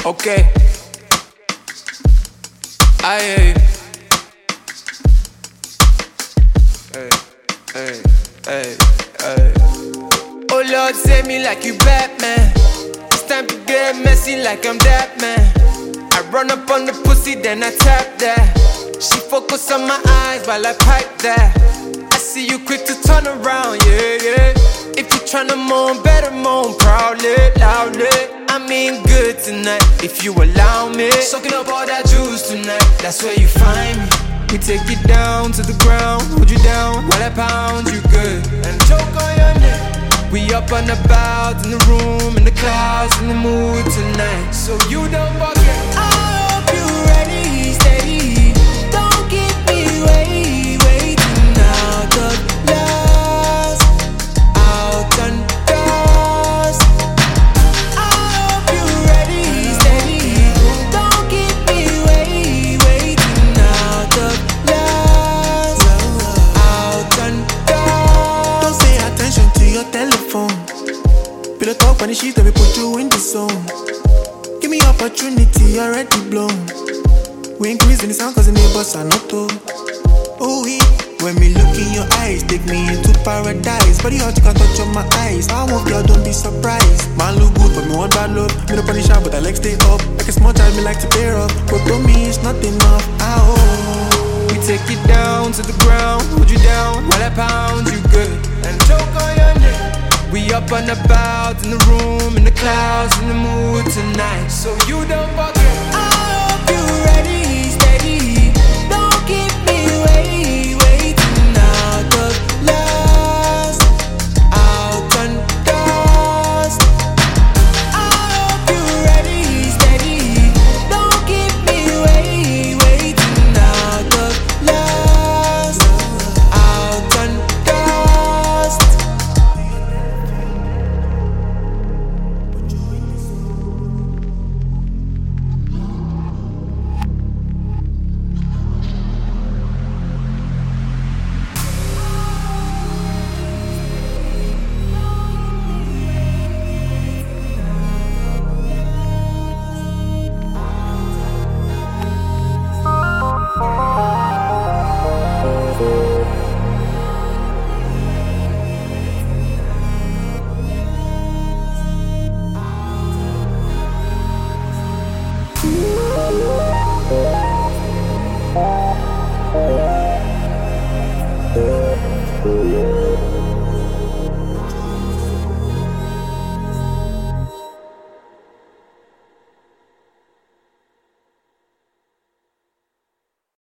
Okay. I hear you. Hey, hey, hey, hey. Oh Lord, save me like you Batman. It's time to get messy like I'm that man. I run up on the pussy, then I tap that. She focus on my eyes while I pipe that. I see you quick to turn around, yeah, yeah. If you tryna moan, better moan proudly, loudly. I mean good tonight, if you allow me. Soaking up all that juice tonight, that's where you find me. We take it down to the ground, hold you down while I pound you good and choke on your neck. We up and about in the room, in the clouds, in the mood tonight, so you don't forget. I hope you ready, steady. Don't keep me waiting out of lust, out and dust. I hope you ready, steady. Don't keep me waiting out of lust, out and dust. Don't pay attention to your telephone. Pillow talk when the sheet, we put you in the zone. Give me opportunity, already blown. We increasing the sound cause the neighbors are not told. Oh, when me look in your eyes, take me into paradise. Body hot, you can touch on my eyes. I won't girl, don't be surprised. Man look good, but me want bad love. Me no punish out, but I like stay up. Like a small child, me like to pair up. But to me, it's not enough. Oh, we take it down to the ground, hold you down while I pound you good and choke on your neck. We up and about in the room, in the clouds, in the mood tonight, so you don't forget.